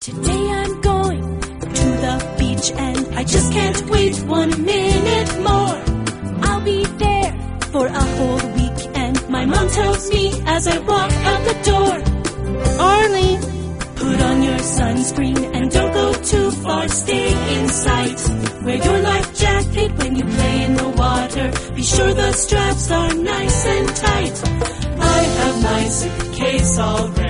Today I'm going to the beach and I just can't wait 1 minute more. I'll be there for a whole week and my mom tells me as I walk out the door, Arlie, put on your sunscreen and don't go too far, stay in sight. Wear your life jacket when you play in the water. Be sure the straps are nice and tight. I have my suitcase all ready.